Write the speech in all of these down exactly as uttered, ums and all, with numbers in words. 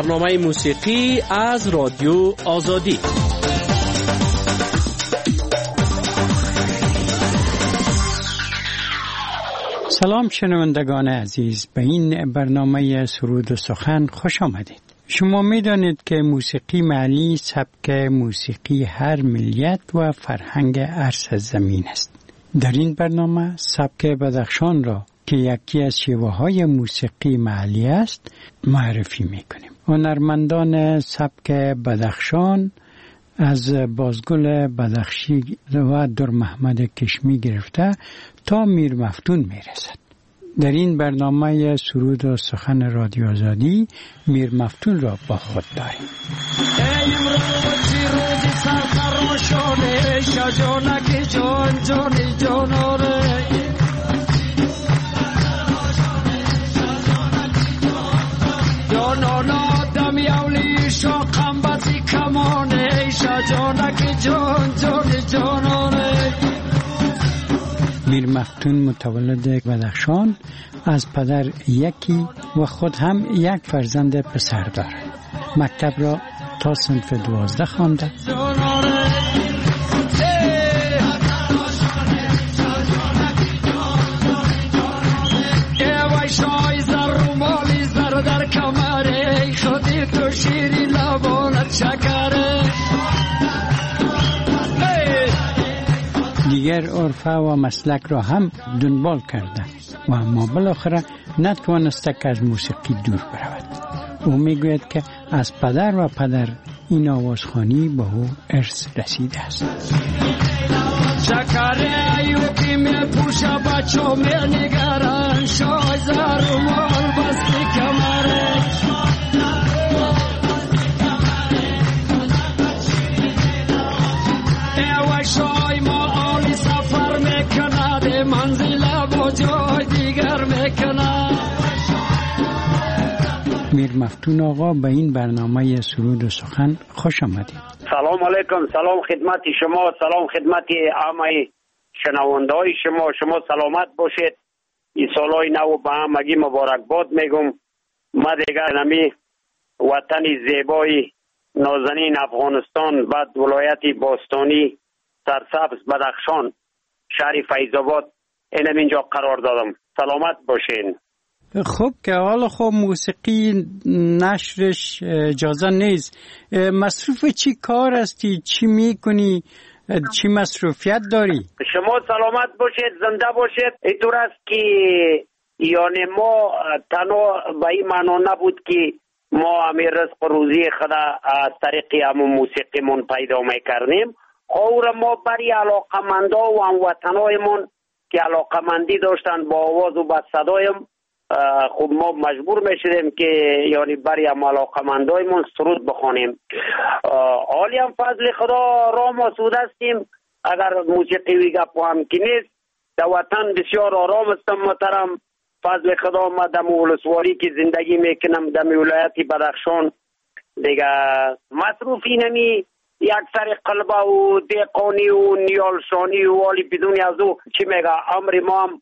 برنامه موسیقی از رادیو آزادی. سلام شنوندگان عزیز، به این برنامه سرود و سخن خوش آمدید. شما می دانید که موسیقی محلی سبک موسیقی هر ملیت و فرهنگ هر سرزمین است. در این برنامه سبک بدخشان را که یکی از شیوه‌های موسیقی محلی است معرفی می‌کنیم. هنرمندان سبک بدخشان از بازگل بدخشی و در محمد کشمی گرفته تا میر مفتون میرسد. در این برنامه سرود و سخن رادیو آزادی میر مفتون را با خود داریم. میر مفتون متولد بدخشان از پدر یکی و خود هم یک فرزند پسر دارد. مکتب را تا صنف دوازده خوانده. دیگر عرفه و مسلک را هم دنبال کرده و اما بالاخره نتوانسته که از موسیقی دور برود. او میگوید که از پدر و پدر این آوازخوانی به او ارث رسیده است. شکر ایوکی می پوشه بچو می نگرن شایزر و مال بستی کمره ایوه شای ما آلی سفر میکنه ده منزله با جای دیگر میکنه. میر مفتون آقا به این برنامه سرود و سخن خوش آمدید. سلام علیکم. سلام خدمت شما، سلام خدمت همه شنونده های شما. شما سلامت باشید. این سالهای نو به همگی مبارکباد میگم. ما دیگر نمی وطن زیبای نازنین افغانستان، بعد ولایت باستانی سرسبز بدخشان، شهر فیض‌آباد، اینم اینجا قرار دادم. سلامت باشین. خب که حالا خب موسیقی نشرش اجازه نیست. مصروف چی کار هستی؟ چی میکنی؟ چی مصروفیت داری؟ شما سلامت باشید، زنده باشید. اینطور است که یعنی ما تنها به این معنا نبود که ما همین رزق روزی خود از طریق همون موسیقیمون پیدا میکردیم. اور ما برای علاقمندا و هموطنایمون که علاقمندی داشتن با آواز و با صدایم، خب ما مجبور میشدیم که یعنی برای علاقمندایمون سرود بخوانیم. حالی هم فضل خدا را ما سود هستیم. اگر موسیقی وی گپ هم که نیست، در وطن بسیار آرام هستم محترم. فضل خدا ما دم ولسواری که زندگی میکنم، دم ولایت بدخشان دیگه مصروفی نمی یک سر قلبه و دیقانی و نیالشانی و والی بدون از او چی میگه امر ما هم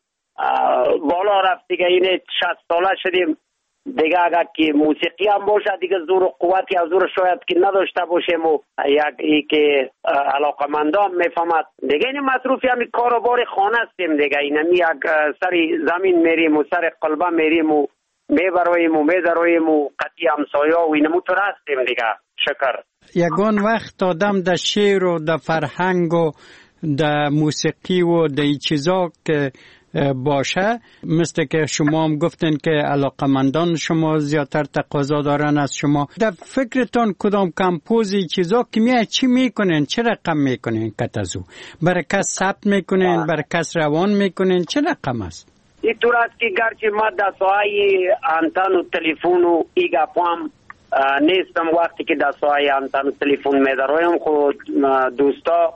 بالا رفت دیگه. این شصت ساله شدیم دیگه. اگر که موسیقی هم باشه دیگه زور و قوتی از زور شاید که نداشته باشیم و یک ای که علاقمندان میفهمد دیگه. این مصروفی هم کاروبار خانه هستیم دیگه. این هم یک سر زمین میریم و سر قلبه میریم و میبرویم و میدرویم و قطعی همسایه و این موتور هستیم دیگه. شکر. یگان وقت آدم در شعر و در فرهنگ و در موسیقی و در این چیزا که باشه، مثل که شما هم گفتین که علاقمندان شما زیادتر تقاضا دارن از شما، در فکرتان کدام کمپوزی چیزا که میاد چی میکنین؟ چه رقم میکنین؟ کتازو برای کس ثبت میکنین؟ برای کس روان میکنین؟ چه رقم است؟ این طور است که گرچه ما در ساحه انتن و تلفون و ایگا پام نیستم، وقتی که در ساحه انتن و تلفون میدرایم خود دوستا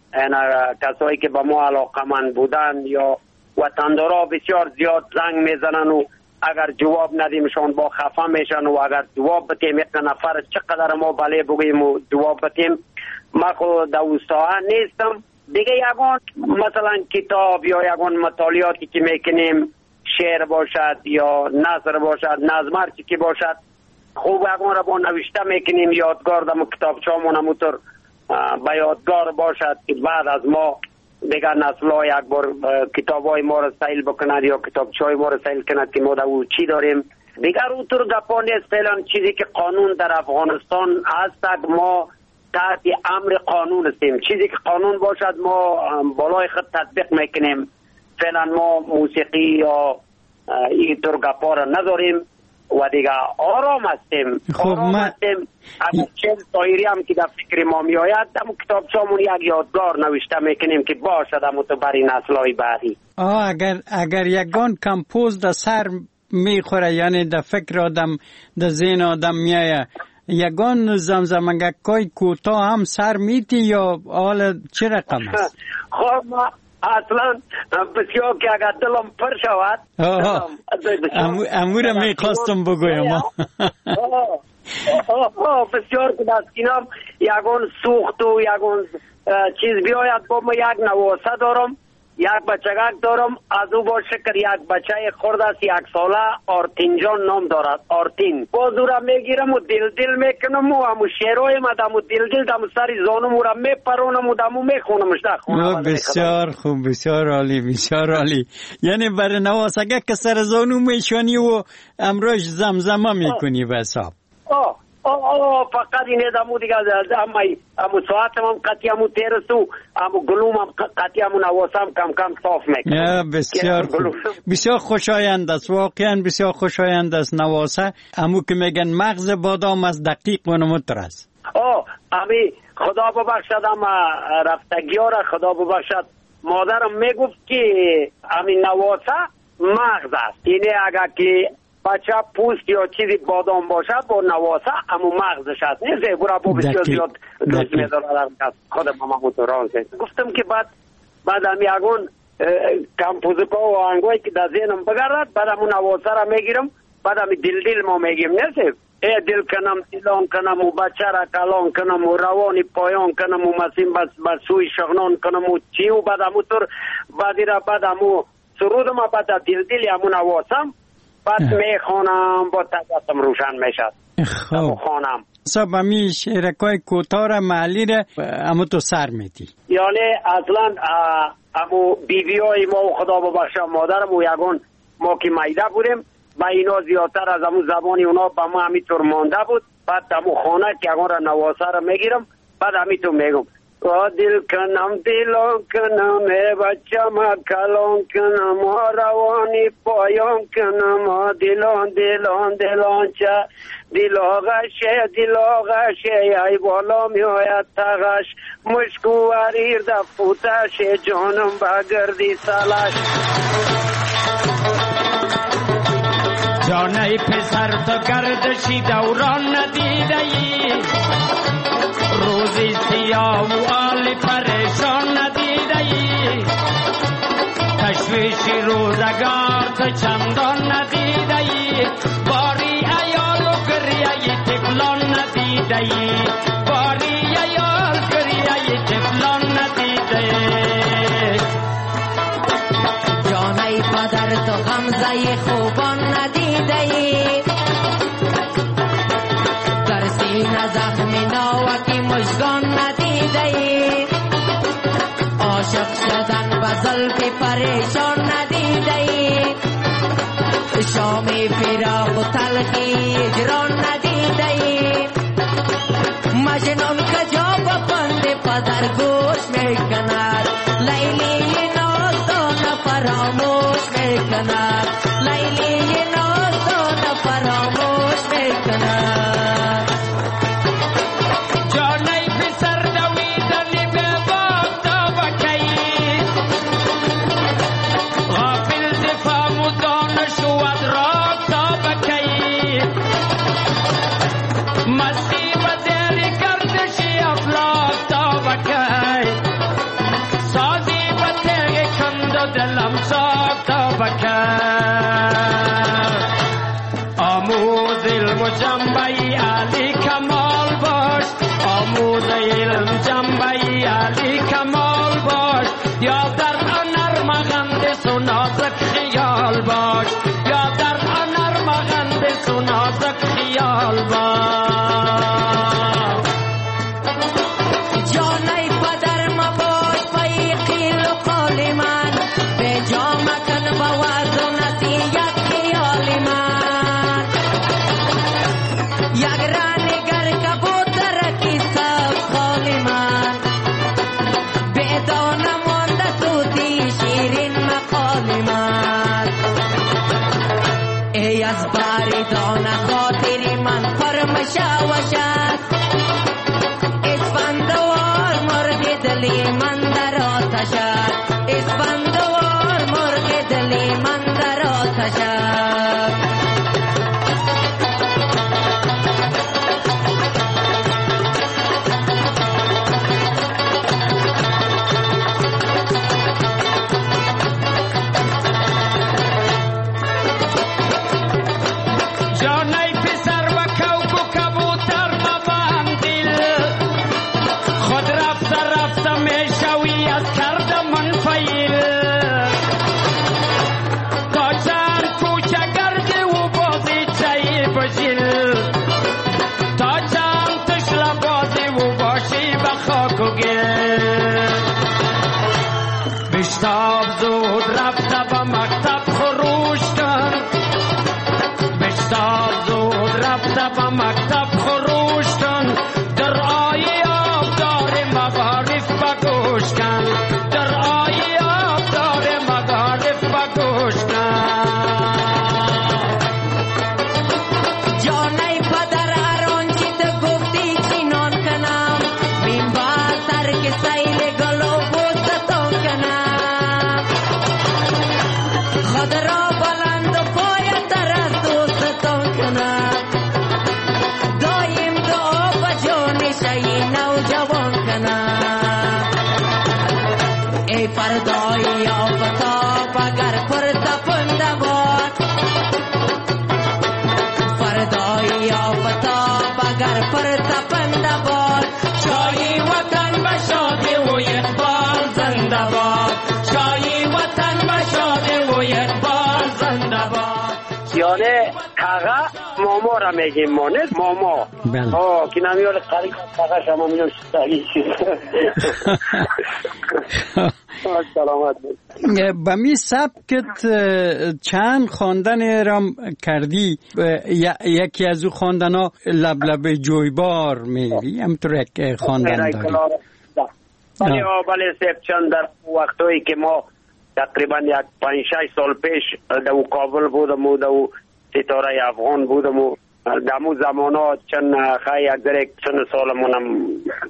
کسایی که به ما علاقمند بودن یا وطندارا بسیار زیاد زنگ میزنن و اگر جواب ندیمشان با خفه میشن و اگر جواب بتیم یک نفر چقدر ما بله بگیم و جواب بتیم. ما خود در ساحه نیستم دیگه. یگان مثلا کتاب یا یگان مطالعاتی که میکنیم، شعر باشد یا نثر باشد، نظم هرچی که باشد، خوب اگه را با نوشته میکنیم یادگار دم کتابچه‌مون همونطور به یادگار باشد که بعد از ما دیگر نسل‌ها یک بار کتاب‌های ما را سیل بکند یا کتابچه‌های ما را سیل کند که ما در او چی داریم. دیگر اونطور گپا نیست. فعلا چیزی که قانون در افغانستان هست ما تحت امر قانون هستیم. چیزی که قانون باشد ما بالای خود تطبیق میکنیم. فعلا ما موسیقی یا اینطور گپا را نداریم و دیگه آرام هستیم. آرام هستیم. اما چند طایری هم که در فکر ما می آید اما کتابچه‌مون یک یادگار نوشته میکنیم که باشد اما تو برای نسل‌های بعدی. آه اگر اگر یگان کمپوز در سر میخوره، یعنی در فکر آدم در ذهن آدم میایه، یگان زمزمگکای کوتاه هم سر میتی یا حال چه رقم است؟ خب ما اصلا بسیار که اگر دلم پر شود امور میخواستم بگویم بسیار که دستینم یگان سوخت و یگان چیز بیاید با ما یک نواسه دارم، یک بچگک دارم، از او با شکر یک بچه خورد است یک ساله، آرتین جان نام دارد. آرتین باز او را میگیرم و دل دل میکنم و همو شیرهای ما دمو دل دل دمو سری زانم او را میپرونم و دمو میخونمش در خونه. بسیار خوب، بسیار عالی، بسیار عالی. یعنی برای نواسگه که سر زانو میشانی و امروش زمزمه میکنی به حساب. آه آه آه فقط اینه دمو دیگه اما امو ساعتم هم قطعی همو تیرسو امو گلوم هم قطعی همو نواسم کم کم صاف میکنم. بسیار خوب، بسیار خوشایند است، واقعا بسیار خوشایند است نواسه. امو که میگن مغز بادام از دقیق و نمتر است. آه امی خدا ببخشد اما رفتگی ها را خدا ببخشد مادرم میگفت که امی نواسه مغز است. اینه اگر که بچه پوست یا چیزی بادام باشد با نواسه امو مغزش هست. نیزه برا با بسیار زیاد دوست میدارم خودم هم موتوران سید. گفتم که بعد بعد هم یکون کمپوزکا و آهنگوی که در ذهنم بگرد بعد همون نواسه را میگیرم بعد هم دل دل ما میگیم نیزه ای دل کنم دلان کنم و بچه را کلان کنم و روانی پایان کنم و مسیم بس بسوی شغنان کنم و چی و بعد همون طور بعدی را بعد همون سرودم و بعد دل دل همون نواسم بعد میخوانم با تجسم روشن میشد. خب خانم صاحب همی شعرکای کوتاه را محلی را امو تو سر میتی؟ یعنی اصلا امو بیبی های ما و خدا ببخشه مادرم و یگون ما که میده بودیم با اینا زیادتر از امو زبانی اونا با ما همیطور مانده بود. بعد امو خانه که یگون را نواسه را میگیرم بعد همیطور میگم و دل کنم دلان کنم ای بچه ما کلان کنم و روانی پایان کنم و دلان دلان دلان چه دل آغشه دل آغشه ای بالا می آید تغش مشکو وریر دفوتش جانم بگردی سلش. جانه پسر تو گردشی دوران ندیده ای روزی سیاه و آلی پریشان ندیده ای تشویشی روزگار تو چندان ندیده ای باری ایال و گریه تفلان ندیده ای باری ایال گریه تفلان ندیده ای جانه پدر تو غمزه خوبان ندیده ای در سینه زخمی ناوکی مشگان ندیده ای عاشق شدن به زلفی پریشان ندیده ای شامی فراق و تلخی اجران ندیده ای مجنون کجا بپند پدر گوش میکند لیلی نازدان فراموش میکند لیلی نازدان فراموش میکند. مستی بدری کردشی افلاک تا بکن دلی من در آتش است، اسفندوار مرغ دلی من در آتش است. بشتاب زود رفته به مکتب خروش کن، بشتاب زود رفته به مکتب خروش کن، در آیی آبدار مغارف بگوش کن، در آیی آبدار مغارف بگوش کن. جانای پدر اران چی تو گفتی چینان کنم، بین با سر که سیل گلو بوستان کنم، خود را بلند و پای در از دوستان کنم، دایم دعا با جان شایی نوجوان کنم. ای فردای آفتاب اگر پر تپنده باد، فردای آفتاب اگر پر تپنده باد، شایی وطن بشاده و اقبال زنده باد، شایی وطن بشاده و اقبال زنده باد. یعنی کاغا ماما را میگیم ما، نه ماما. بله. آه که نمیاره قریب کاغا شما میگم شتایی چیز. سلامت بود. به می سبکت چند خواندن رام کردی، یکی از او خواندن ها لبلب جویبار میگی، همطور یک خواندن داری. بله بله سیب چند در وقتایی که ما تقریبا یک پنج شش سال پیش در کابل بودم و در ستاره افغان بودم و در مو زمان ها چند خیلی یک در یک چند سالمونم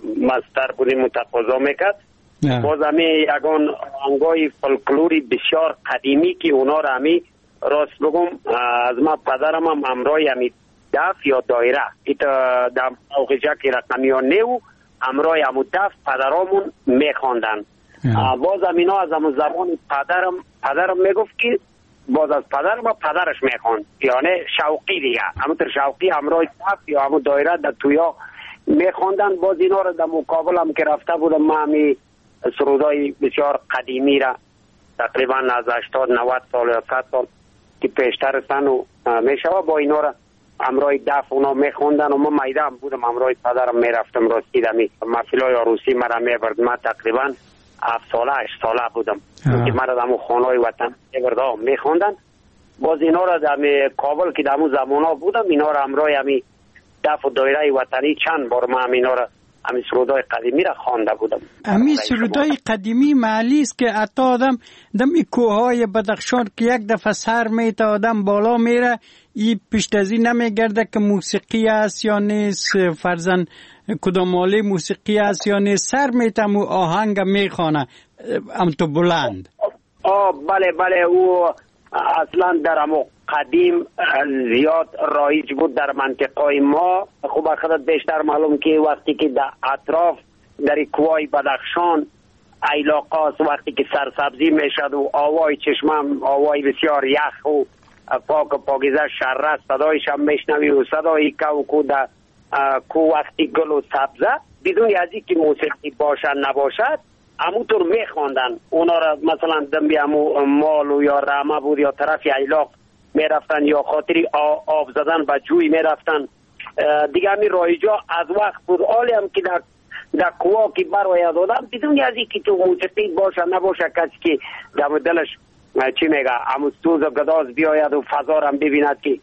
مستر بودیم و تقاضا میکرد. باز همی یکان آهنگای فولکلوری بسیار قدیمی که اونا را همی راست بگم از ما پدرم هم امرای همی دف یا دایره ایتا در موقعی که رقمی ها نیو امرای همو دف پدرامون میخواندن. باز همینا از همون زمان پدرم پدرم میگفت که باز از پدرم و پدرش میخواند، یعنی شوقی دیگه همونطور شوقی امرای دف یا همو دایره در تویا میخواندن. باز اینا را در مقابل هم که رفته بودم ما همی سرودای بسیار قدیمی را تقریبا از هشتاد نود سال یا صد سال که پیشتر سن و میشوه با اینا را امرای دف اونا میخوندن و ما میده هم بودم امرای پدرم میرفتم راستی دمی محفلای عروسی مرا میبرد. من تقریبا هفت ساله هشت ساله بودم که مرا دمو خانهای وطن میبرد میخوندن. باز اینا را دمی کابل که دمو زمان ها بودم اینا را امرای همی دف و دایره وطنی چند بار ما هم اینا را همی سرودای قدیمی را خوانده بودم. همی سرودای قدیمی معلی است که حتی آدم دمی کوههای بدخشان که یک دفعه سر میته آدم بالا میره ای پشتازی نمیگرده که موسیقی است یا نیست، فرزن کدامالی موسیقی است یا نیست، سر میته و آهنگ میخوانه ام تو بلند. آه بله بله او اصلا در همو قدیم زیاد رایج بود در منطقه ما. خوب خودت بیشتر معلوم که وقتی که در اطراف در کوهای بدخشان ایلاقاست وقتی که سرسبزی میشد و آوای چشمم آوای بسیار یخ و پاک و پاکیزه شره صدایش هم میشنوی و صدای کو کو در کو وقتی گل و سبزه بدون از اینکه موسیقی باشد نباشد همونطور میخواندن اونا را. مثلا دنبی همو مال و یا رامه بود یا طرف ایلاق میرفتن یا خاطری آب زدن و جوی میرفتن دیگه. همی رایجا از وقت بود حالی هم که در در کوها که برای دادن بدون از اینکه تو موسیقی باشه نباشه کسی که در دلش چی میگه همو سوز و گداز بیاید و فضا هم ببیند که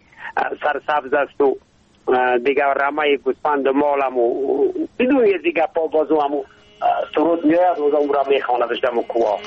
سرسبز است و دیگه رمه گوسفند و مال هم و بدون از دیگه پا بازو همو سرود میاید و اون را میخواندش در کوها.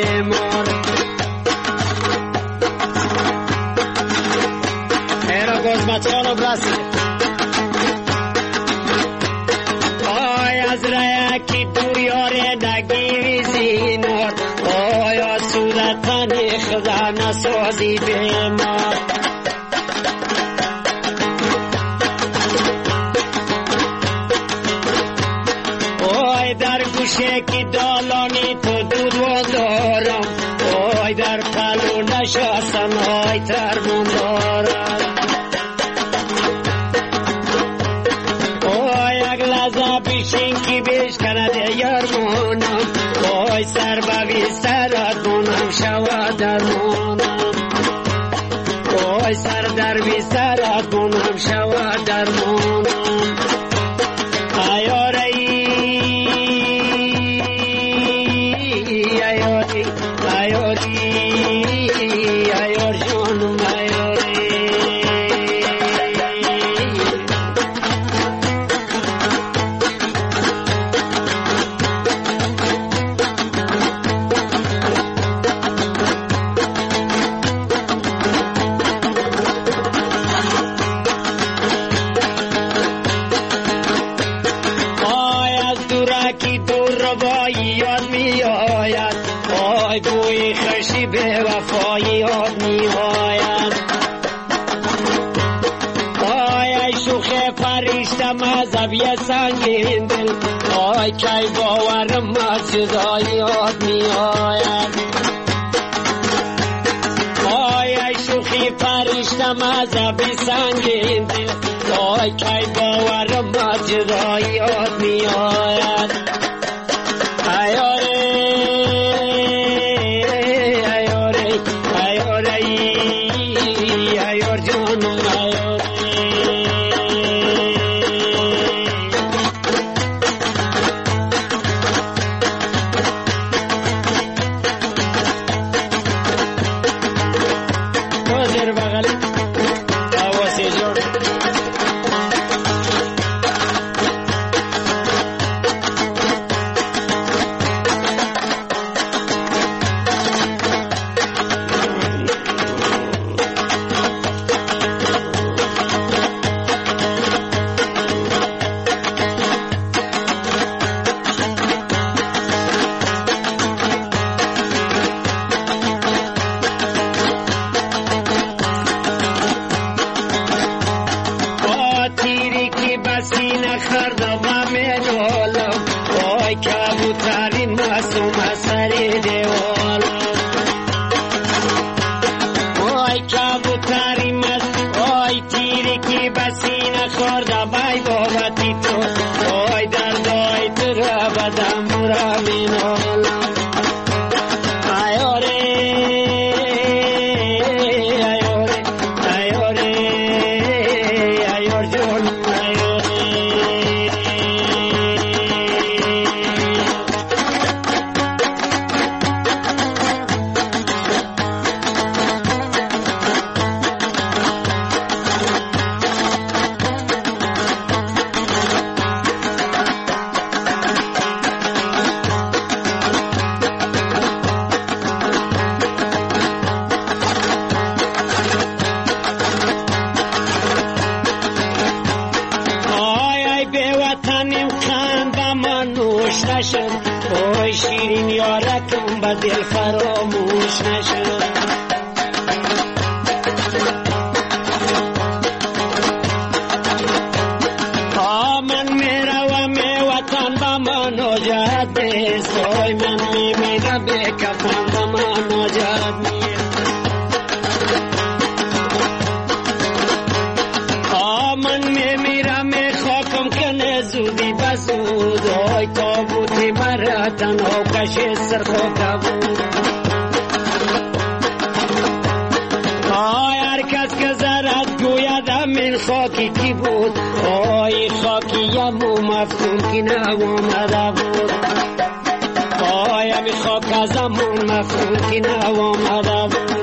بیمار ایرا گزمتان و برسی آی از رایکی دو یاره نگیوی زینار آی از صورتانی خدا نسازی بیمار آی در گوشه کی دالانی تو دود و دارم آی در پلو نشستم آی ترمون دارم آی یک لحظه بیشین کی بیش کنده یارمونم آی سر بوی سرات مونم شوا درمونم آی سر در بی سرات مونم شوا درمونم آیاری مذهبی سنگین دل آی کی باورم مسجدای یاد می آید آی ای شوخی فرشته مذهبی سنگین دل آی کی باورم مسجدای یاد می آید ایاره ایاره ایاره ایار جانم ایاره دل فراموش نشد من میروم وطن با مناجات بسای من میمیرم به کفن با مناجات من میمیرم خاکم کنه زودی بزود آی تابوتی مرا تنها کش سرخو کبود آی هر کس که زرد گوید من خاکی کی بود آی خاکی یمو مفتون کی نو آمده بود آی همی خاک از امون مفتون کی نو آمده بود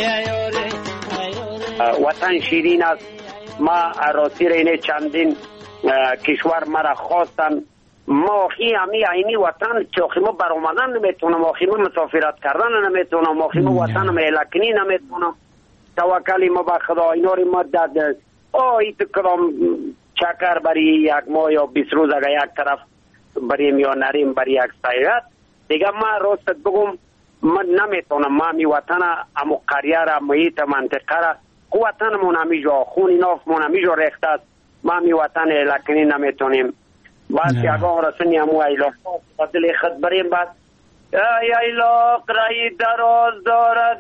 وطن شیرین است. ما عراسی رینه چندین کشور مرا خواستن ما خی همی عینی وطن چاخیمو برآمدن نمیتونم، آخیمو مسافرت کردن نمیتونم، آخیمو وطن مهلکنی نمیتونم. توکلی ما به خدا اینا رو مدد آی تو کدام چکر برای یک ماه یا بیست روز اگر یک طرف بریم یا نریم برای یک سیرت دیگه من راست بگم من نمیتونم. ما می وطن امو قریه را محیط منطقه را وطنمون همیجا خون نافمون همیجا ریخته است، ما می وطن لکنی نمیتونیم. بعد که اگه رسنی همو ایلاق دل خود بریم بعد ای ایلاق رای دراز دارد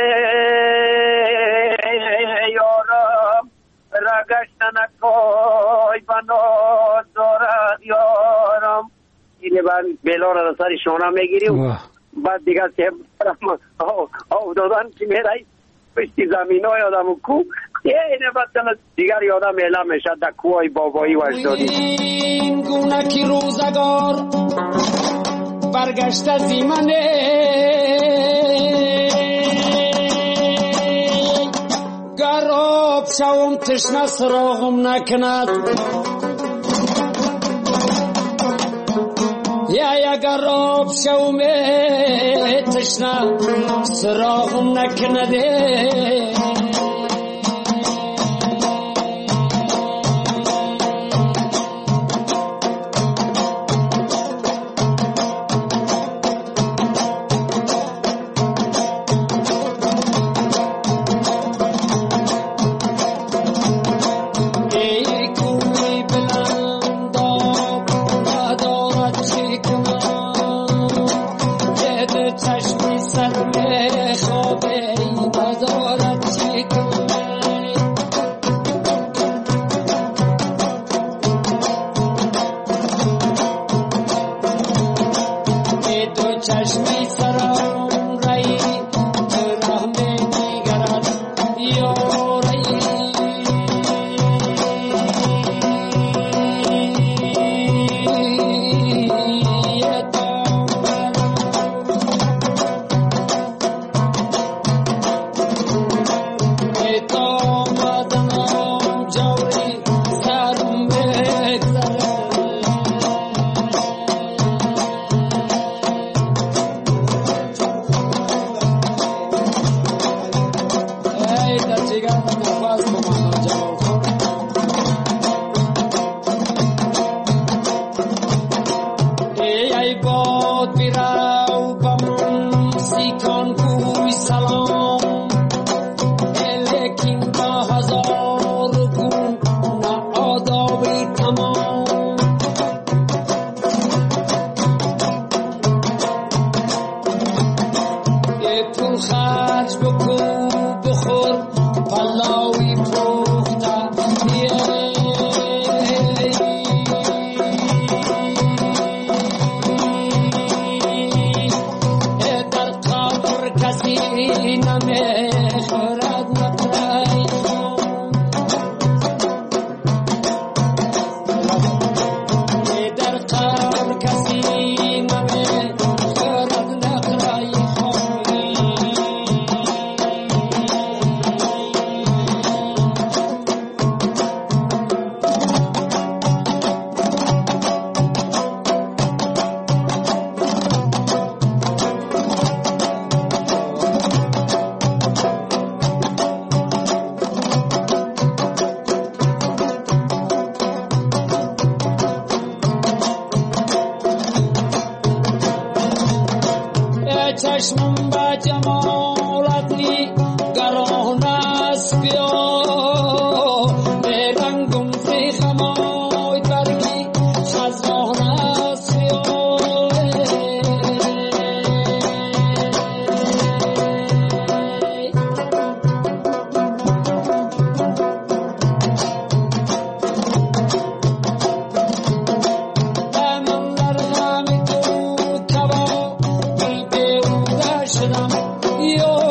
یارم رگشتن اکای بناز دارد یارم. اینه بعد بلا را سر شانه میگیریم بعد دیگه سیم آو دادن که میرای پشتی زمین های آدم و کو اینه بعد دیگر یادم اعلام میشه در کوهای بابایی و اجدادی. این گونه که روزگار برگشت از ایمنه گر آب شوم تشنه سراغم نکند یا اگر آب شوم تشنه سراغم نکنده چشمم با جمالت نی گران است بیا برنگم زی خمای برگی خزان است بیا من در غم تو کبا شدم یا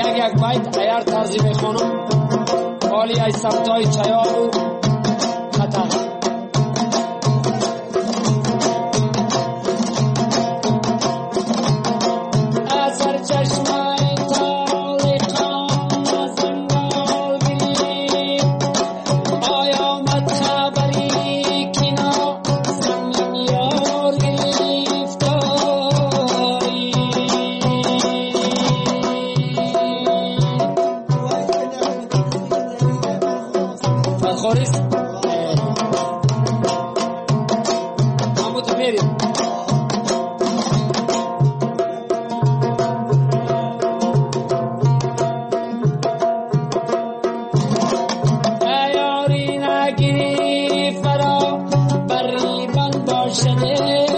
یک یک بیت ایار طرزی میخونم حالی ای سبتای چیاب و خطر اثر چشمای تالیقان زنگال گریم آیا مد خبری کنا زمین یار گرفتاری خورست محمود میریم ایاری نگیری فرا بری بند باشده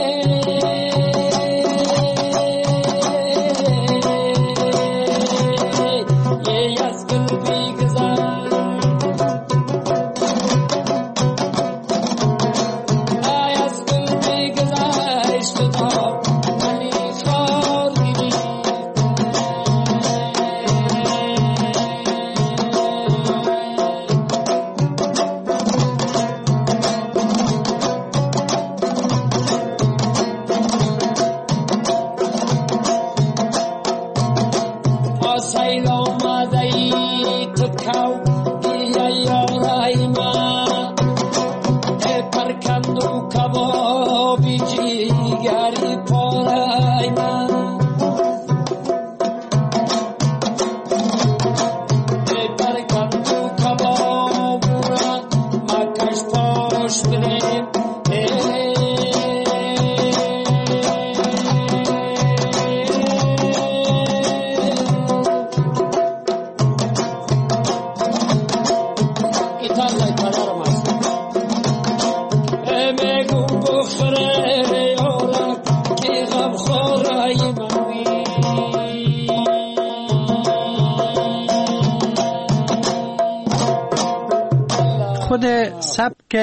یه از گل بیگذر سبک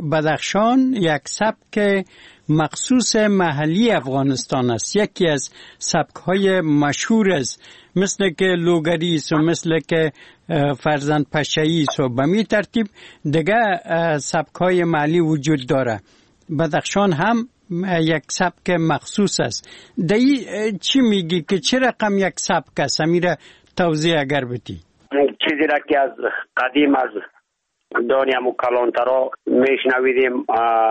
بدخشان یک سبک مخصوص محلی افغانستان است. یکی از سبک‌های مشهور است، مثل که لوگری است و مثل که فرزند پشه‌ای است و به می ترتیب دیگه سبک‌های محلی وجود داره. بدخشان هم یک سبک مخصوص است. دایی چی میگی که چه رقم یک سبک است؟ امیره توضیح اگر بدی. چیزی را که از قدیم از دنیا و کلانترا میشنویدیم،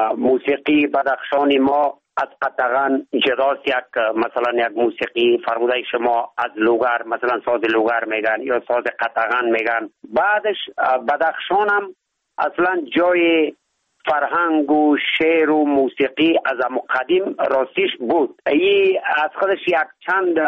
موسیقی بدخشانی ما از قطغن جداست. یک مثلا یک موسیقی فرموده شما از لوگر، مثلا ساز لوگر میگن یا ساز قطغن میگن. بعدش بدخشان هم اصلا جای فرهنگ و شعر و موسیقی از قدیم راستیش بود. ای از خودش یک چند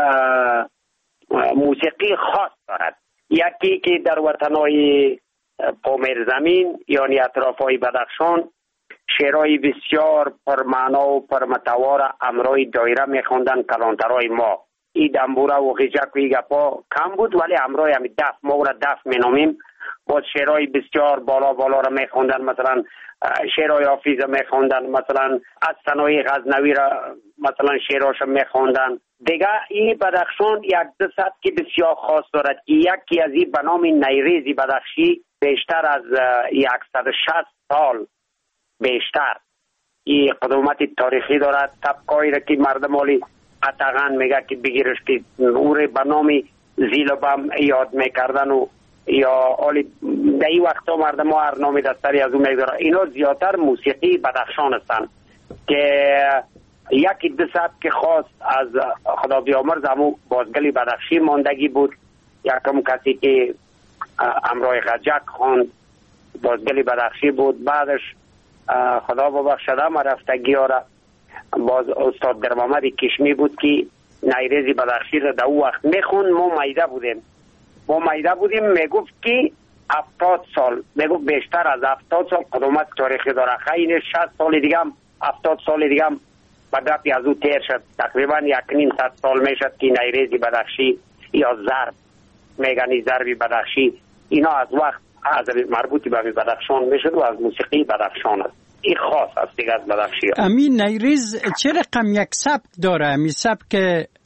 موسیقی خاص دارد. یکی که در وطنهای پامیر زمین یعنی اطرافای بدخشان شعرهای بسیار پرمعنا و پرمتوار امرای دایره میخوندن کلانترای ما. ای دنبوره و غیجک و ای گپا کم بود، ولی امرای همی دف، ما را دف مینامیم. باز شعرهای بسیار بالا بالا را میخوندن، مثلا شعرهای حافظ میخوندن، مثلا از ثنای غزنوی را مثلا شعرهاش میخوندن. دیگه این بدخشان یک دو سبک بسیار خاص دارد. یکی از این به نام نیریزی بدخشی بیشتر از صد و شصت سال بیشتر این قدمت تاریخی دارد. سبکایی را که مردم حالی قطغن میگه که بگیرش که اوره به نام زیلوبم یاد میکردن و یا حالی در این وقتا مردم ها هر نامی دستری از اون میگذارن. اینا زیادتر موسیقی بدخشان هستند که یکی دو سبک خاص از خدا بیامرز همون بازگلی بدخشی ماندگی بود. یکم کسی که امرای غجک خواند بازگلی بدخشی بود. بعدش خدا ببخشده ما رفتگی ها را باز استاد در محمد کشمی بود که نیریزی بدخشی را در او وقت میخون. ما میده بودیم ما میده بودیم میگفت که هفتاد سال، میگفت بیشتر از هفتاد سال قدمت تاریخی داره. خیلی شصت سال دیگه هم هفتاد سال دیگه هم به گپی از او تیر شد. تقریبا یک نیم صد سال میشد که نیریزی بدخشی یا ضرب میگنی ضربی بدخشی اینا از وقت از مربوطی به بدخشان میشد و از موسیقی بدخشان است. این خاص است دیگه از بدخشی. امین نیریز چه رقم یک سبک داره؟ امی سبک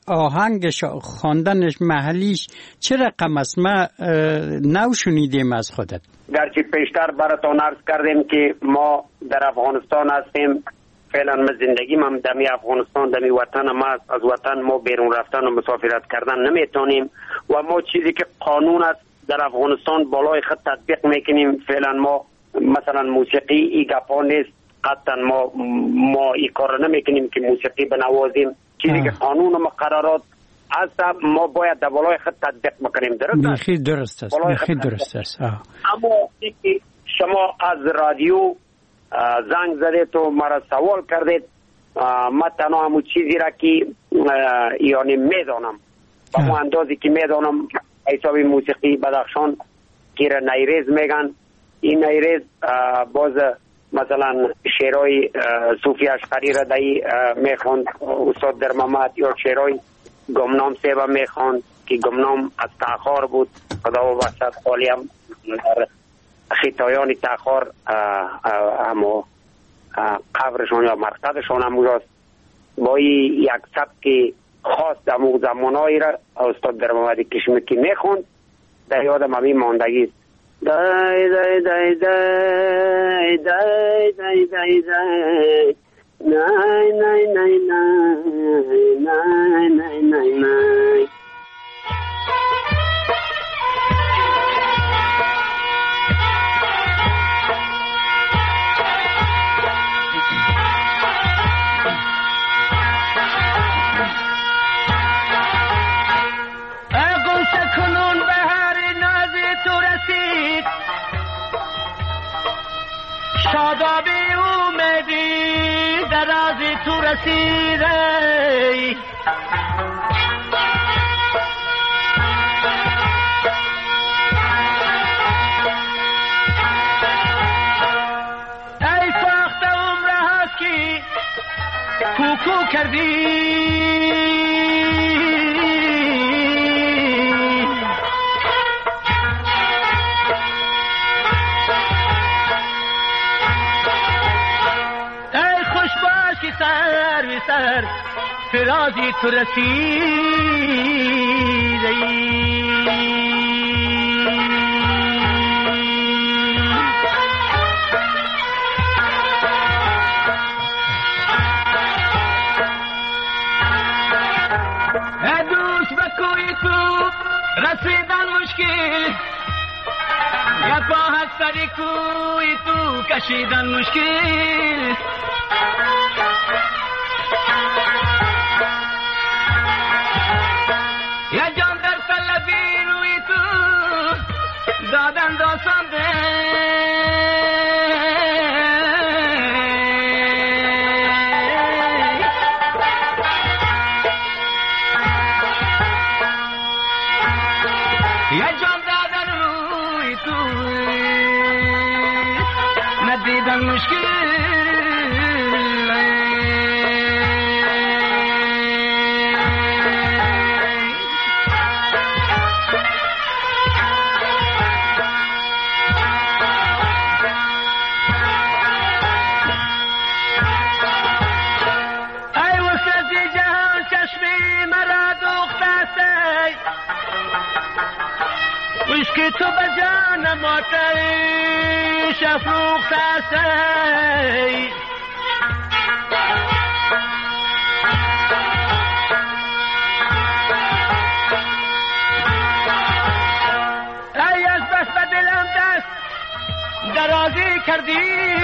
آهنگش خواندنش محلیش چه رقم است؟ ما نو شنیدیم از خودت. گرچه پیشتر براتون عرض کردیم که ما در افغانستان هستیم، فعلا ما زندگی ما دمی افغانستان دمی وطن ما است. از وطن ما بیرون رفتن و مسافرت کردن نمیتونیم و ما چیزی که قانون است در افغانستان بالای خط تطبیق میکنیم. فعلا ما مثلا موسیقی ای گپا نیست، قطعا ما ما ای کار نمیکنیم که موسیقی بنوازیم. چیزی که قانون و مقررات است ما باید در بالای خط تطبیق بکنیم. درست است؟ بخیر درست است. بخیر درست است. اما اینکه شما از رادیو زنگ زدید و مرا سوال کردید، ما تنها همون چیزی را که یعنی میدانم با مو اندازی که میدانم حساب موسیقی بدخشان که را نیریز میگن. این نیریز باز مثلا شعرهای صوفی اشقری را دایی میخوند استاد در محمد، یا شعرهای گمنام سیبا میخوند که گمنام از تاخار بود، خدا و بخشد خالی هم در خطایان تاخار همو قبرشون یا مرقدشون هم بوداست. با یک سبک خاص در مو زمانهایی را استاد در محمد کشمکی میخوند، در یادم همین ماندگی است. دای دای دای دای دای دای دای دای نای نای نای نای نای نای نای نای. شادابی اومدی درازی تو رسیده، ای ساخته عمره هست که کوکو کردی، سر سر فرازی تو رسیدی. دوست بکوی تو رسیدن مشکل، یا با هستری کوی تو کشیدن مشکل. یا جان در طلبی روی تو دادن داستان ده، یا جان دادن روی تو ندیدن مشکل. که تو به جانم آتش افروخته هستی، ای از بس به دلم دست درازی کردی،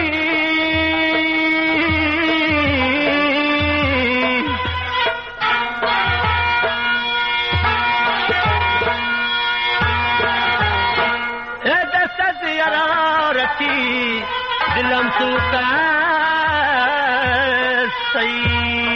دلم سوخته هستی.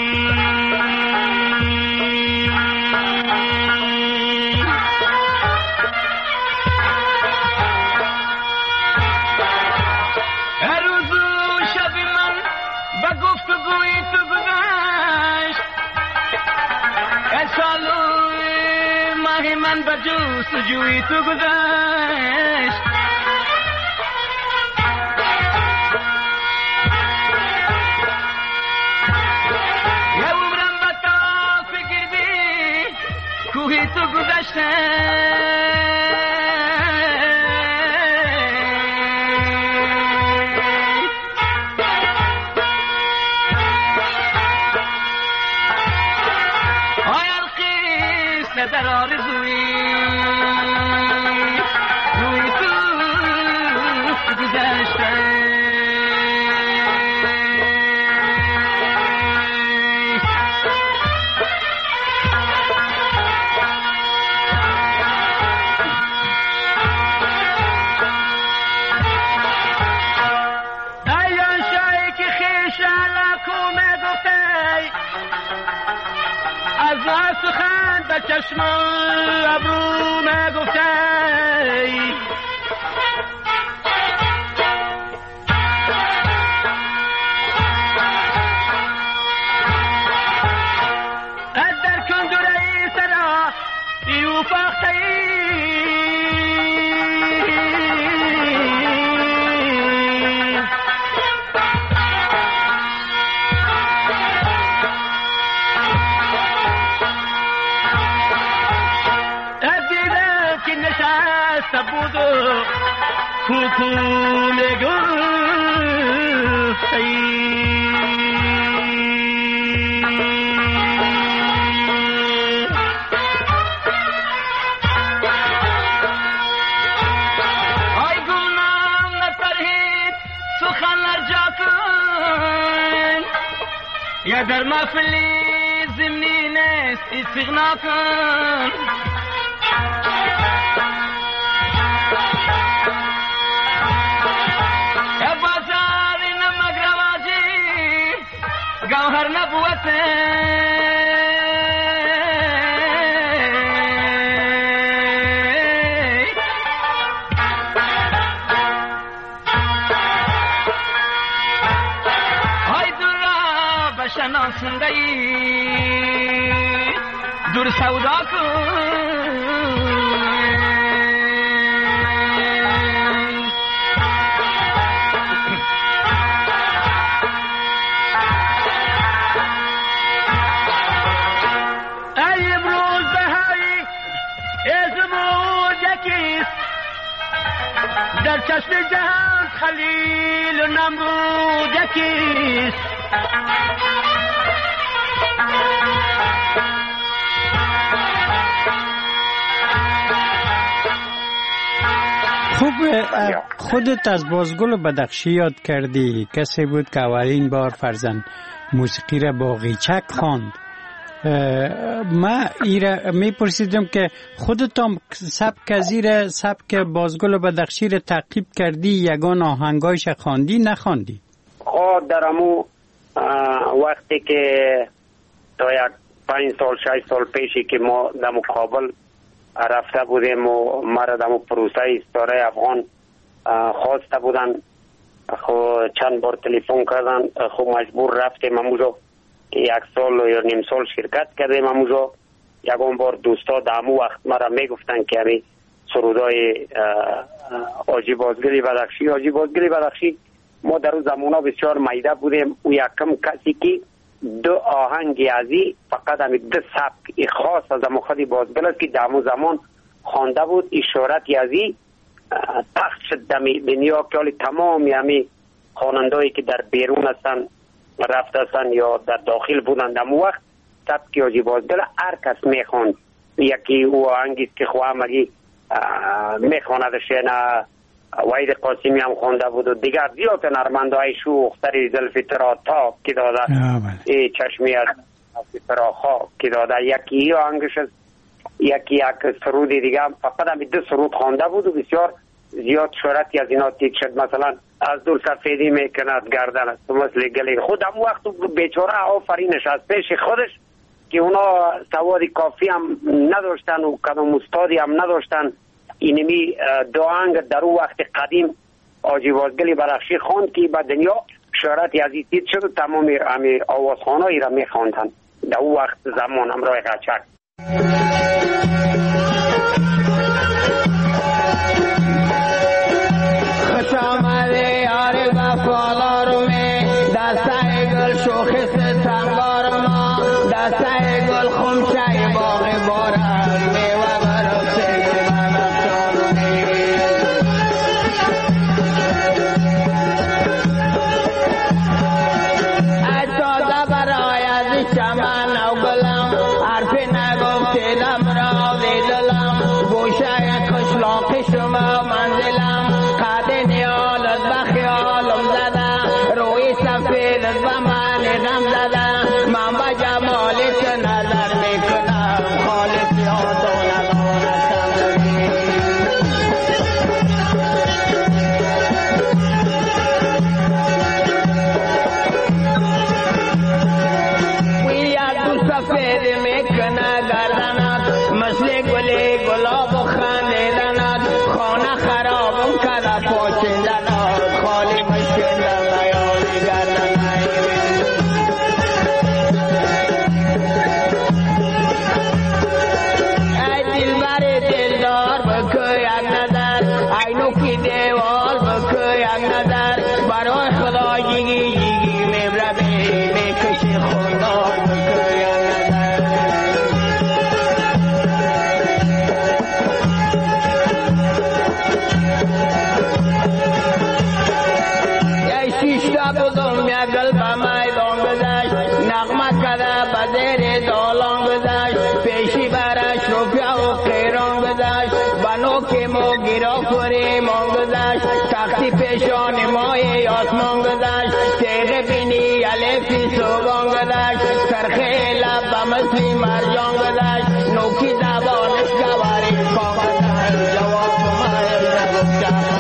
هر روز و شب من به گفتگوی تو گذشت، هر سال و ماه من به جستجوی تو گذشت. تو گذشته آی القیس در آرزوی روی تو گذشته از سخن به چشم ابرو نگفته از در کندوره سرا ایو فاخته بود کوکو میگفتی آی گونم نپرهید سخن ارجا کن یا در محفلی زمینی نیست استغنا کن گوهر نبوت های دور را بشناسنده دور سودا کن در چشم جهان خلیل و نمرود یکیست خوب خودت از بازگل بدخشی یاد کردی، کسی بود که اولین بار فرزند موسیقی را با قیچک خواند. ما ایره می پرسیدم که خودتان سبک ازیر سبک بازگل بدخشی را تعقیب کردی، یگان آهنگایش خواندی نخواندی؟ خب در امو وقتی که تا یک پنج سال شش سال پیشی که ما در مقابل رفته بودیم و مرا در پروسه استاره افغان خواسته بودن، خب چند بار تلفن کردن، خب مجبور رفتیم اموجا یک سال یا نیم سال شرکت کردیم اموجا. یکون بار دوستا در امو وقت مرا میگفتن که همی سرودای آجی بازگلی بدخشی آجی بازگلی بدخشی ما در اون زمانه بسیار میده بودیم و یکم کسی که دو آهنگ ازی فقط همی دو سبک خاص از امو خودی بازگل است که در امو زمان خوانده بود. اشارت ازی پخش شد دمی دنیا که حالی تمام همی خوانندهایی که در بیرون هستن رفته هستن یا در داخل بودن در امو وقت سبک آجی بازگل هر کس میخوند. یکی او آهنگیست که خواه مگی میخواندش نه وحید قاسمی هم خونده بود و دیگر زیاد نرمندهای شوخ تری زلفی تا که داده ای چشمی از ترا خواه که داده یکی ای آهنگش است. یکی یک سرود دیگه هم فقط هم دو سرود خونده بود و بسیار زیاد شهرتی از اینا تیک شد. مثلا از دور سفیدی میکند گردن است مثل گلی خود هم وقت بیچاره آفرینش از پیش خودش که اونا سواری کافی هم نداشتن و کدام استادی هم نداشتن. اینمی دو آهنگ در اون وقت قدیم آجی بازگلی بدخشی خواند که به دنیا شهرتی از این تیز شد و تمام همی آوازخانهایی را میخواندن در اون وقت زمان همراه قچک. خوش آمده یار وفادار می دسته گل شوخی ستمگار ما دسته گل خمچه باغ بارم می چمن و گلم حرف نگفتیدم را دیدلم گوشه قشلاق شما منزلم قد نیالت بخیالم زدم روی سفیدت به من غم زدم من به جمالت نظر میکنم خالص یاد و ندارستم سفید میکنه گردنت مثل گلی گلاب و خندیدنت خانه خرابم کده پاچیدنت خالی مشکندم نیاری گردنت ای دلبر دلدار بکو یک نظر ای نوکی دیوار بکو یک نظر برای خدا جیگی جیگی میبرمی میکشی خوندار بکو بودم یک گل به میدان گذشت نغمه کده به زیر دالان گذشت پیشی برش رفیع و قیران گذشت بنو که ما گرافوری مان گذشت تختی پیشان مای آسمان گذشت تیغ بینی الفی صوبان گذشت سرخه لب به مثلی مرجان گذشت نوکی زبانش گواری کام گذشت جواب مای نگفتم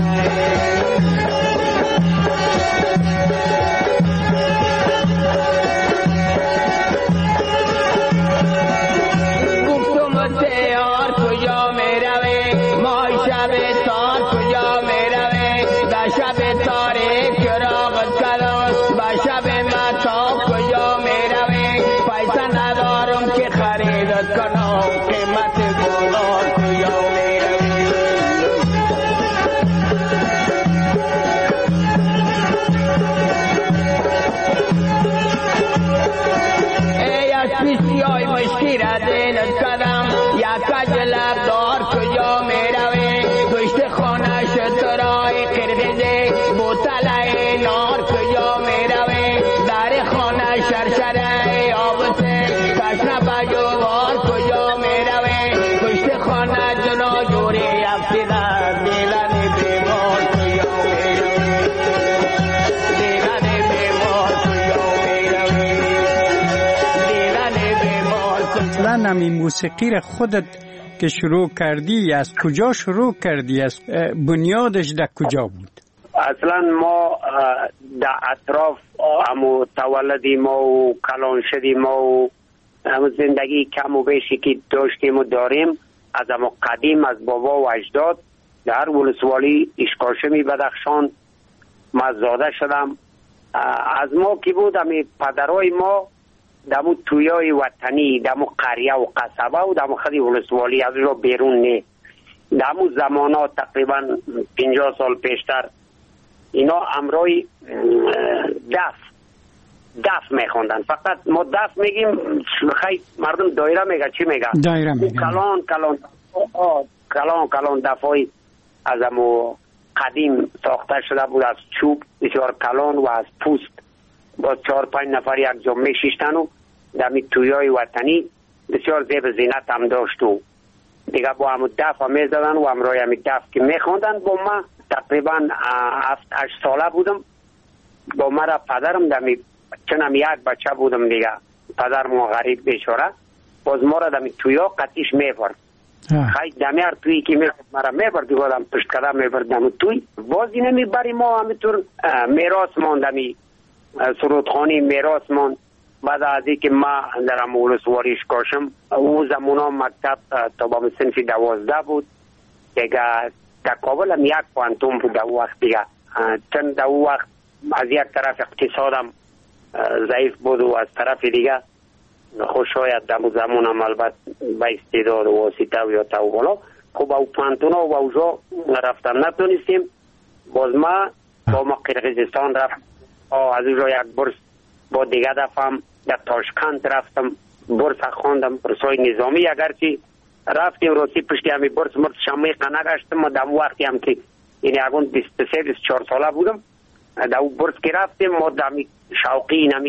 نمی موسیقی را خودت که شروع کردی از کجا شروع کردی؟ از بنیادش در کجا بود؟ اصلا ما در اطراف همو تولدی ما و کلان شدی ما و همو زندگی کم و بیشی که داشتیم و داریم از همو قدیم از بابا و اجداد در ولسوالی اشکاشمی بدخشان ما زاده شدم. از ما که بود همی پدرای ما دمو تویای وطنی دمو قریه و قصبه و دمو خدی ولسوالی از رو بیرون نه دمو زمانات تقریبا پنجاه سال پیشتر اینا امرای دف دف میخوندن. فقط ما دف میگیم خیلی مردم دایره میگه چی میگه دایره میگه کلان کلان آه کلان کلان دفعی از امو قدیم ساخته شده بود از چوب بسیار کلان و از پوست با چهار پنج نفر یک جا میشیشتن و دمی تویای وطنی بسیار زیب زینت هم داشت و دیگه با همو دف هم میزدن و همراه همی دف که میخوندن. با ما تقریبا هفت هشت ساله بودم با مرا پدرم دمی چنم یک بچه بودم دیگه پدر ما غریب بیچاره باز ما را دمی تویا قطیش میبرد خیلی دمی هر تویی که میبرد مرا میبرد دیگه دم پشت کده میبرد دمی توی باز اینه میبری ما همیتون میراث ماندمی سرودخانی میراث ماند. بعد از اینکه ما در ولسوالیش کاشم او زمونا مکتب تا با صنف دوازده بود دیگه در کابل هم یک پانتون بود در وقت دیگه چند در وقت از یک طرف اقتصادم ضعیف بود و از طرف دیگه خوش شاید در زمان هم البته با استعداد و واسطه و یا تا و بالا خب او پانتون و اوجا رفتم نتونستیم. باز ما با ما قرقیزستان رفت از اوجا یک برس با دیگه دفعم در تاشکند رفتم برس خوندم برسای نظامی اگرچه رفتیم روسی پشتی همی برس مرد شمی قنه گشتم و در وقتی هم که این اگون بیست و سه بیست و چهار ساله بودم در او برس که رفتیم ما در همی شوقی این همی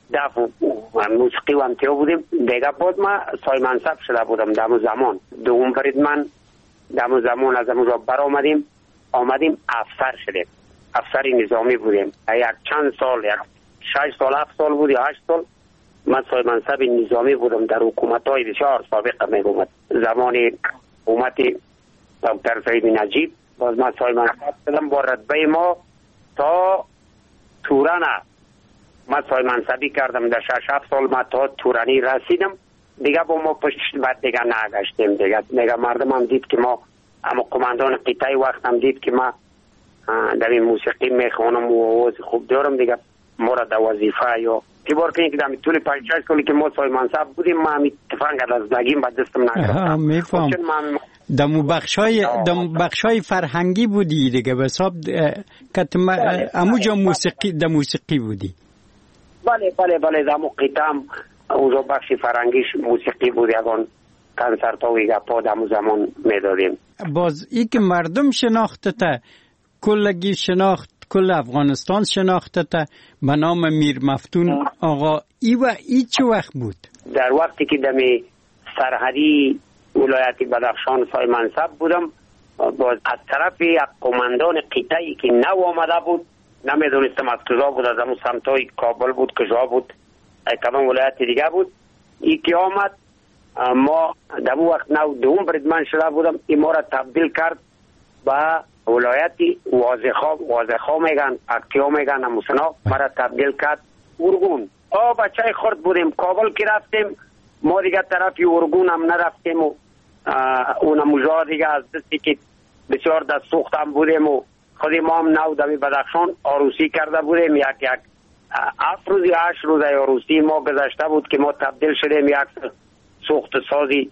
دف موسیقی و امتیا بودیم. دیگه بود ما سای منصب شده بودم دم زمان. دوم برید من دم زمان از اونجا بر آمدیم آمدیم افسر شدیم. افسر نظامی بودیم. یک چند سال، یک شش سال هفت سال بود یا هشت سال من سای منصب نظامی بودم در حکومت های بسیار سابق می اومد. زمان حکومت دکتر سید نجیب باز من سای منصب شدم با رتبه ما تا توران. من سای منصبی کردم در شش هفت سال ما تا تورانی رسیدم. دیگه با ما پشت بعد دیگه نگشتیم. دیگه دیگه مردم هم دید که ما اما قماندان قطعی وقت هم دید که ما در این موسیقی میخوانم و آواز خوب دارم. دیگه ما را در وظیفه یا تیبار کنی که در طول پنج شش سالی که ما سای منصب بودیم ما همی تفنگ از نگیم بعد دستم نگرفتم. میفهم دمو بخشای دمو بخشای فرهنگی بودی دیگه به حساب کتم اموجا موسیقی د موسیقی بودی. بله بله بله دمو قطعم اونجا بخشی فرهنگیش موسیقی بود. یکان کنسرت ها و گپا دمو زمان میدادیم. باز ای که مردم شناخته تا کلگی شناخت کل افغانستان شناخته تا به نام میر مفتون آقا ای و ای چه وقت بود؟ در وقتی که دمی سرحدی ولایت بدخشان سای منصب بودم باز از طرف یک قماندان قطعی که نو آمده بود نمیدونستم از کجا بود، از همون سمتای کابل بود کجا بود کدام ولایت دیگه بود. ای که آمد ما در اون وقت نو دوم بریدمن شده بودم. این ما را تبدیل کرد به ولایتی واضحا واضحا میگن اکتیا میگن هموسنا ما را تبدیل کرد ارگون. آه بچه خورد بودیم کابل که رفتیم ما دیگه طرفی ارگون هم نرفتیم و اون مجا دیگه از دستی که بسیار دست سوخت هم بودیم و خودی ما هم نو دمی بدخشان آروسی کرده بودیم. یک یک هفت روز یا هشت روز آروسی ما گذشته بود که ما تبدیل شدیم یک سوخت سازی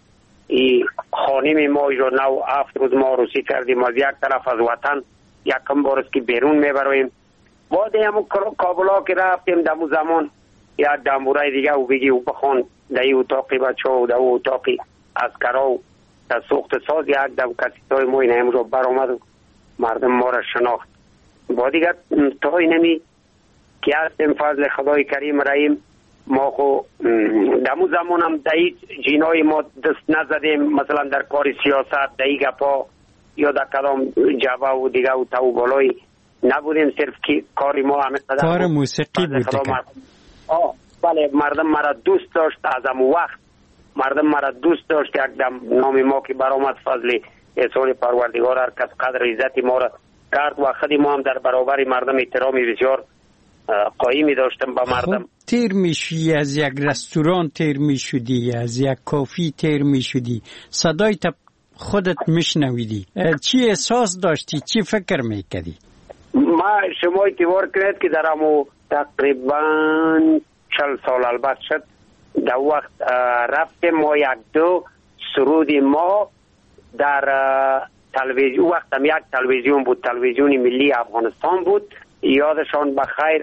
خانیم ما ایجا نو هفت روز ما آروسی کردیم از یک طرف از وطن یکم بارست که بیرون میبرویم. بعد همون کابل ها که رفتیم دمو زمان یک دمبورای دیگه و بگی و بخون در این اتاقی بچه و در اون اتاقی اسکرها و در سوخت ساز یک دم کسی تای ما این همون رو برآمد و مردم ما را شناخت. با دیگر تا اینمی که هستیم فضل خدای کریم رحیم ما خو دمو زمان هم دهی جینای ما دست نزدیم مثلا در کار سیاست دهی گپا یا در کدام جبه و دیگه و تو بالای نبودیم. صرف که کاری ما همه کار موسیقی بود دیگه. آه بله مردم مرا دوست داشت. از امو وقت مردم مرا دوست داشت. یک دم نام ما که برآمد فضل احسان پروردگار هر کس قدر عزتی ما را کرد و خودی ما هم در برابر مردم احترامی بسیار قایمی داشتم با مردم. خب تیر میشی از یک رستوران تیر میشدی از یک کافی تیر میشدی صدای تا خودت میشنویدی چی احساس داشتی چی فکر میکردی؟ ما شما اعتبار کنید که در امو تقریبا چل سال البته شد در وقت رفتیم ما یک دو سرودی ما در تلویزیون وقت هم یک تلویزیون بود تلویزیون ملی افغانستان بود یادشان بخیر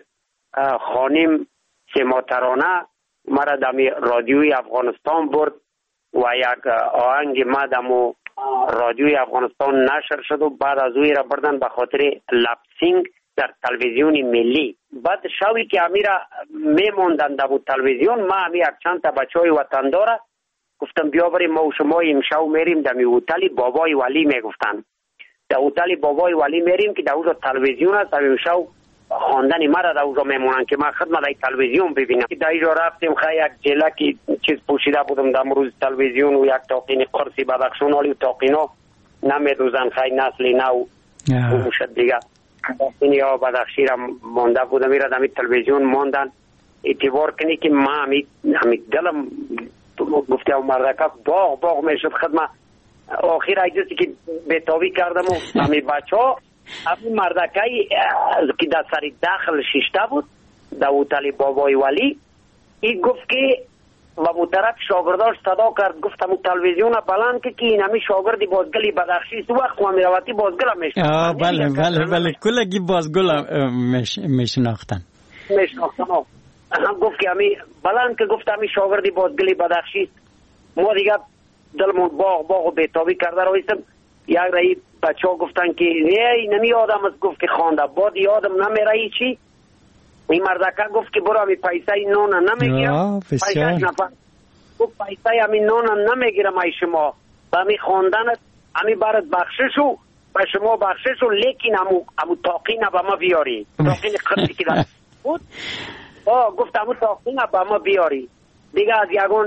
خانم سیماترانه مرا دمی رادیوی افغانستان برد و یک آهنگ ما دمو رادیوی افغانستان نشر شد و بعد از اوی را بردن به خاطر لپسینگ در تلویزیون ملی. بعد شوی که امیرا میموندن در تلویزیون ما همی یک چند تا بچه های وطنداره گفتم بیا بریم ما و شما امشو میریم در هتل بابای ولی میگفتن در هتل بابای ولی میریم که در اونجا تلویزیون است امشو خواندن مرا در اونجا میمونن که ما خدمت در تلویزیون ببینم. در اینجا رفتیم خیلی یک جلکی چیز پوشیده بودم در روز تلویزیون و یک تاقین قرصی بدخشون حالی و تاقینا نمیدوزن خیلی نسلی نو بوشد دیگه این یا بدخشی را مانده بودم میره در تلویزیون ماندن اعتبار کنی که ما همی دلم گفته و مردکه باغ باغ میشد خدمت آخیر ایجاسی که بیتابی کردم و همی بچه ها همین مردکه که در سری داخل ششته بود در هتل بابای ولی این گفت که و مطرف شاگرداش صدا کرد گفتم تلویزیون بلند که که این همی شاگردی بازگلی بدخشی تو وقت و امیروتی بازگل هم میشناختن. آه بله بله بله کلگی بازگل هم میشناختن میشناختن هم گفت که همی بلند که گفت همی شاگردی بازگلی بدخشی ما دیگه دلمون باغ باغ و بیتابی کرده رویستم یک رایی بچه ها گفتن که نه نمی آدم از گفت که خوانده بعد یادم نمی رایی چی این مردکه گفت که برو همی پیسه نون نمیگیرم. پیسه نفر گفت پیسه همی نون نمیگیرم ای شما و همی خواندن همی برات بخششو و شما بخششو، لیکن همو همو تاقین با ما بیاری. تاقین خطی که دست بود آه گفت همو تاقین با ما بیاری. دیگه از یکون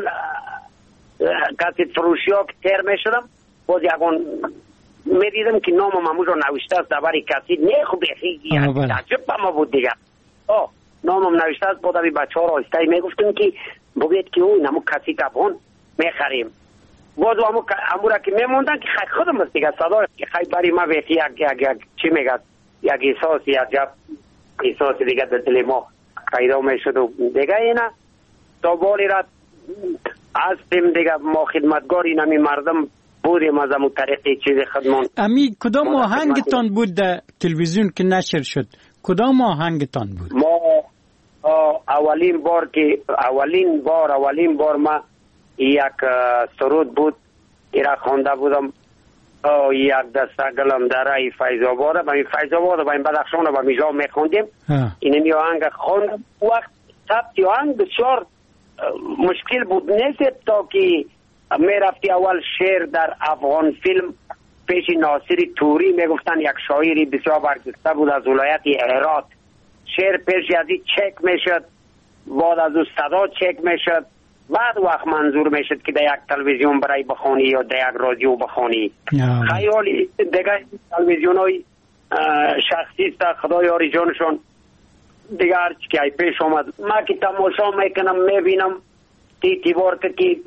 کسی فروشی ها که تیر میشدم، باز یکون میدیدم که نامم همو رو نوشته است دبری کسی نه خوب بخیگی تعجب با ما بود. دیگه آه نامم نوشته است، بودم بچه ها را استایی میگفتم که بگید که اون همو کسی تبون میخریم. باز همو همو را که میموندن که خیلی خودم است دیگه صدا که خیلی بری ما بیتی یک یک یک چی میگد یک احساس یک جب احساس دیگه در دل ما پیدا میشد و دیگه اینا تا بالی را هستیم دیگه ما خدمتگار این همی مردم بودیم از همون طریقی چیز خدمون. امی کدام آهنگتان بود در تلویزیون که نشر شد؟ کدام آهنگتان بود؟ ما اولین بار که اولین بار اولین بار ما یک سرود بود ایرا خونده بودم، یک دسته گلم در ای فیض آباده با این فیض آباده با این بدخشان با میجا میخوندیم. این آهنگ خوندم. وقت ثبت آهنگ بسیار مشکل بود نیست تا که میرفتی اول شعر در افغان فیلم پیش ناصری توری میگفتن، یک شاعری بسیار برجسته بود از ولایت هرات. شعر پیش یادی چک میشد، بعد از او صدا چک میشد، بعد وقت منظور میشد که در یک تلویزیون برای بخونی یا در یک رادیو بخونی. خیالی دیگه تلویزیون های شخصی است خدا یاری جانشون دیگه هرچی که ای پیش آمد ما که تماشا میکنم میبینم تی تیبار که که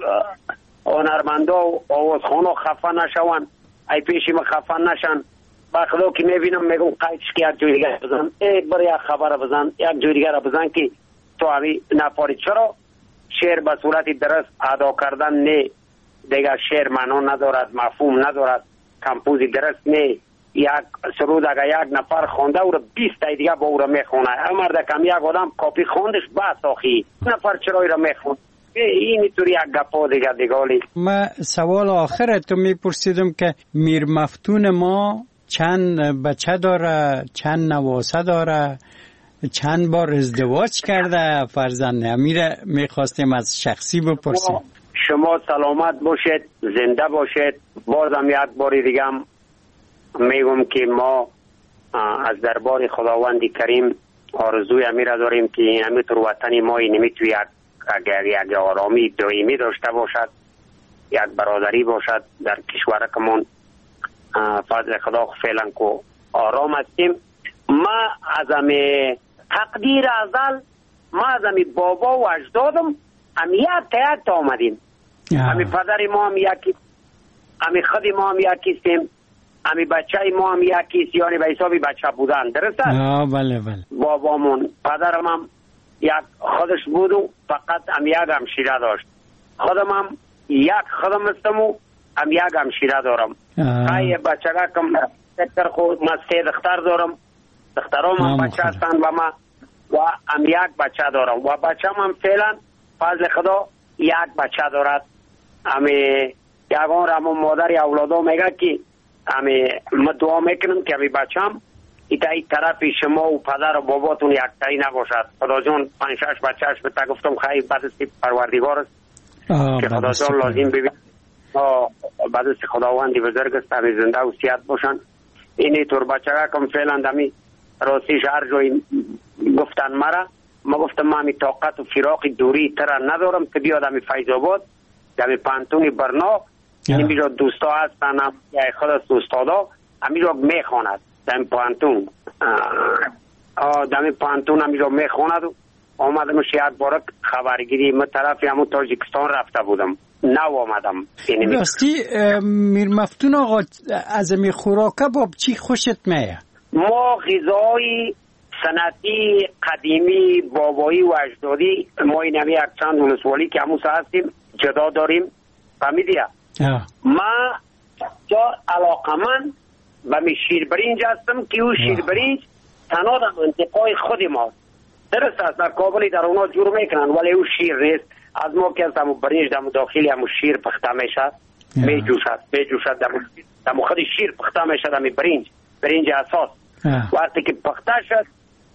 هنرمندا و آوازخونا خفه نشون، ای پیشی ما خفه نشن. با خدا که میبینم میگم قیدش که یک جوی دیگر بزن، ای برای یک خبر بزن، یک جوی دیگر بزن که تو همی نفاری. چرا شعر به صورت درست ادا کردن نه دیگه شعر معنا ندارد، مفهوم ندارد، کمپوزی درست نه. یک سرود اگر یک نفر خونده او را بیست تا دیگه با او را میخونه، امرده کم یک آدم کاپی خوندش بس آخی نفر چرا را میخونه. این طوری یک گپا دیگه دیگالی. ما سوال آخر تو میپرسیدم که میر مفتون ما چند بچه داره، چند نواسه داره، چند بار ازدواج کرده فرزند؟ امیره میخواستیم از شخصی بپرسیم. شما سلامت باشید، زنده باشید. بازم یک باری دیگه هم میگم که ما از دربار خداوند کریم آرزوی امیره داریم که همینطور وطن ما اینمی توی یک اگر یک آرامی دائمی داشته باشد، یک برادری باشد در کشورکمون. فضل خدا فعلا که آرام هستیم. ما از همی تقدیر ازل ما از همی بابا و اجدادم همی یک تیت تا آمدیم. همی پدر ما هم یکی، همی خود ما هم یکیستیم، همی بچه ما هم یکیست، یعنی به حسابی بچه بودن. درسته؟ بله بله. بابامون پدرم هم یک خودش بود و فقط هم یک همشیره داشت. خودم هم یک خودم هستم و هم یک همشیره دارم. خیلی بچه کم دکتر خود ما سه دختر دارم، دخترام هم بچه هستن و ما و هم یک بچه دارم و بچه هم فعلا فضل خدا یک بچه دارد. همی یکان را همون مادر اولادا میگه که همی ما دعا میکنم که همی بچه هم ایتا ای طرف شما و پدر و باباتون یک تایی نباشد. خدا جان پنج شش بچهش به تا گفتم خیلی بدستی پروردگار است که خدا جان لازم ببین بدستی خداوندی بزرگ است همی زنده و سیاد باشن. اینی طور بچه کم فعلا دمی راستیش هر جایی گفتن مرا، ما گفتم ما همی طاقت و فراق دوری تر ندارم که بیاد همی فیض آباد دمی پانتونی برنا. این بیجا دوستا هستن یا خود از دوستادا همی را میخواند دمی پانتون دمی پانتون همی را میخواند و آمدم شیعت بارک خبرگیری ما طرفی همون تاجیکستان رفته بودم نو آمدم. راستی میر مفتون آقا از می خوراکه باب چی خوشت میه؟ ما غذای سنتی قدیمی بابایی و اجدادی ما این همی یک چند ولسوالی که همون هستیم جدا داریم فهمیدیه. ما جا علاقه من و می شیر برینج هستم که او شیر برینج تنها در منطقه خود ما درست است. در کابلی در اونا جور میکنن ولی او شیر نیست. از ما که از همون برینج در داخلی همون شیر پخته میشد می جوشد می جوشد در خود شیر پخته میشد همون برینج برینج اساس. وقتی که پخته شد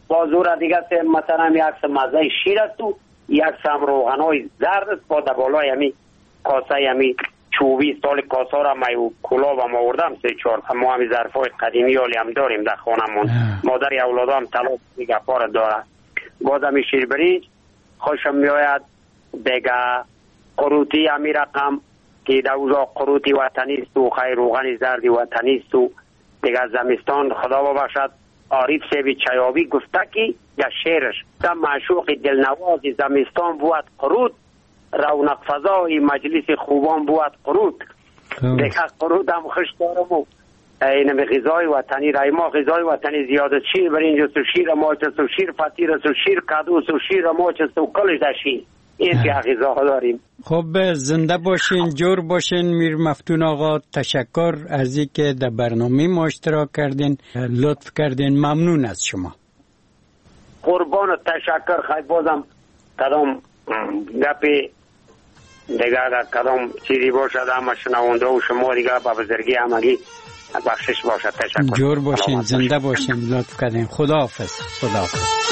بازور دیگه مثلا یک سه مزه شیر است و یک سه هم روغنای زرد است با دبالای همی کاسه همی چوبی سال کاسه را می و کلاب هم آوردم سه چهار ما همی ظرفای قدیمی حالی هم داریم در خانمون. مادر اولاد هم طلاق دیگه پار داره. باز همی شیر بریج خوشم میآید دیگه قروتی همی رقم که در اوزا قروتی وطنی است و خیر روغن زردی وطنی است و دیگه زمستان خدا ببخشد عارف سیبی چیابی گفته که یا شعرش تا معشوق دلنواز زمستان بود قرود رونق فضای مجلس خوبان بود قرود دیگه قرود هم خوش دارم و این غذای وطنی رای ما غذای وطنی زیاده شیر برینج و شیر ماچ و شیر فطیر و شیر کدوس و شیر ماچ و کلش در شیر این که غذاها داریم. خب زنده باشین، جور باشین. میر مفتون آقا تشکر از اینکه در برنامه ما اشتراک کردین، لطف کردین. ممنون از شما. قربان و تشکر. خیلی بازم کدام گپی دیگه کدام چیزی باشد اما شنونده و شما دیگه با بزرگی همگی بخشش باشد. تشکر. جور باشین، زنده باشین، لطف کردین. خداحافظ. خداحافظ.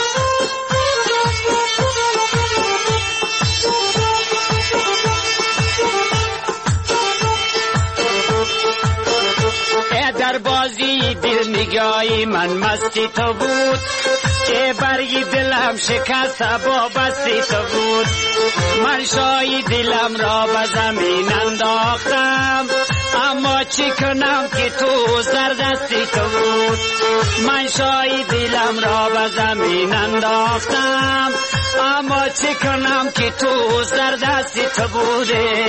در بازی دل نگاهی من مستی تو بود که برگی دلم شکست با بستی تو بود. من شایی دلم را به زمین انداختم اما چی کنم که تو زردستی تو بود. من شایی دلم را به زمین انداختم اما چی کنم که تو زردستی تو بوده.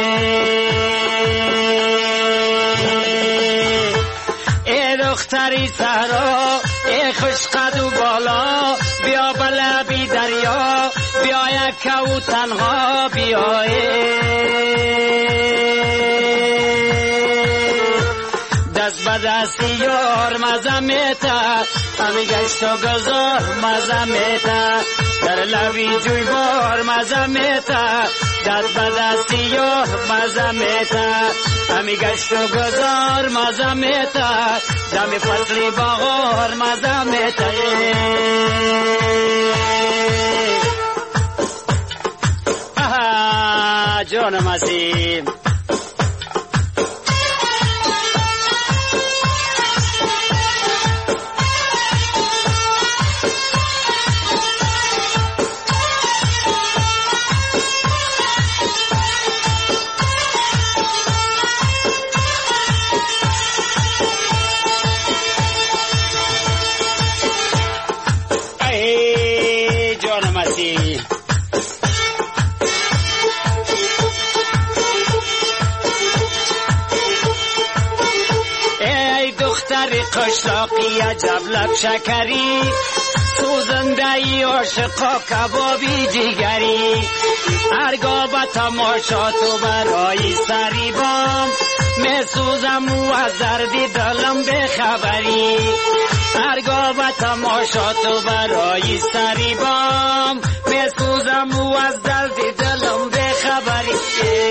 ای دختری سهرا ای خوش قد و بالا بیا بلبی دریا بیا یک و تنها بیا دست به دستی یار مزمیتا همی گشت و گذار مزمیتا در لبی جوی بار مزمیتا دست به دستی یار مزمیتا همی گشت و گذار مزمیتا دمی فصلی بغار مزمیتا آها جانم اسیم قشلاقی عجب لب شکری سوزنده ای عاشقا کبابی دیگری هرگاه به تماشا تو برای سری بام می سوزم و از دردی دلم بخبری هرگاه به تماشا تو برای سری بام می سوزم و از دردی دلم بخبری